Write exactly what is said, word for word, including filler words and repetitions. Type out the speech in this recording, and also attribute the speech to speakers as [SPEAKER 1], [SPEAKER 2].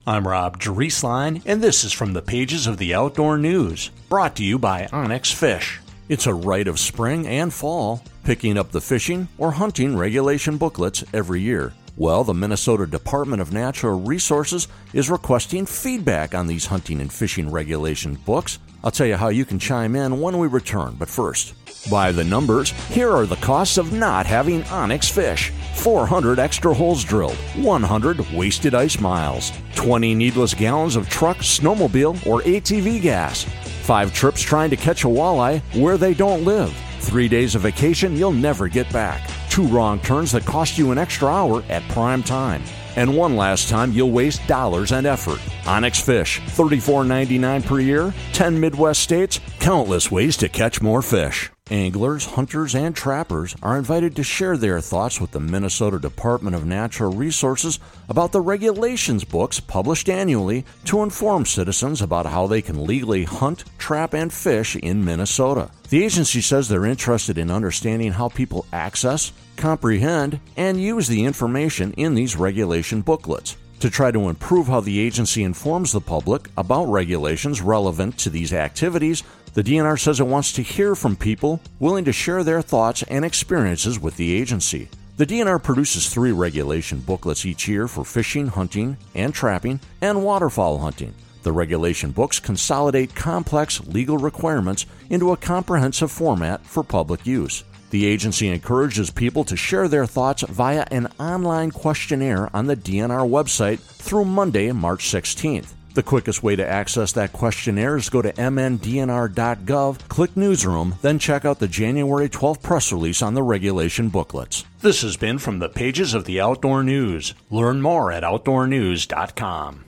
[SPEAKER 1] I'm Rob Drieslein, and this is from the pages of the Outdoor News, brought to you by Onyx Fish. It's a rite of spring and fall, picking up the fishing or hunting regulation booklets every year. Well, the Minnesota Department of Natural Resources is requesting feedback on these hunting and fishing regulation books. I'll tell you how you can chime in when we return, but first, by the numbers, here are the costs of not having Onyx Fish. four hundred extra holes drilled, one hundred wasted ice miles, twenty needless gallons of truck, snowmobile, or A T V gas, five trips trying to catch a walleye where they don't live, three days of vacation you'll never get back, two wrong turns that cost you an extra hour at prime time, and one last time you'll waste dollars and effort. Onyx Fish, thirty-four ninety-nine per year, ten Midwest states, countless ways to catch more fish. Anglers, hunters, and trappers are invited to share their thoughts with the Minnesota Department of Natural Resources about the regulations books published annually to inform citizens about how they can legally hunt, trap, and fish in Minnesota. The agency says they're interested in understanding how people access, comprehend, and use the information in these regulation booklets. To try to improve how the agency informs the public about regulations relevant to these activities, the D N R says it wants to hear from people willing to share their thoughts and experiences with the agency. The D N R produces three regulation booklets each year for fishing, hunting, and trapping, and waterfowl hunting. The regulation books consolidate complex legal requirements into a comprehensive format for public use. The agency encourages people to share their thoughts via an online questionnaire on the D N R website through Monday, March sixteenth. The quickest way to access that questionnaire is go to m n d n r dot gov, click Newsroom, then check out the January twelfth press release on the regulation booklets. This has been from the pages of the Outdoor News. Learn more at outdoor news dot com.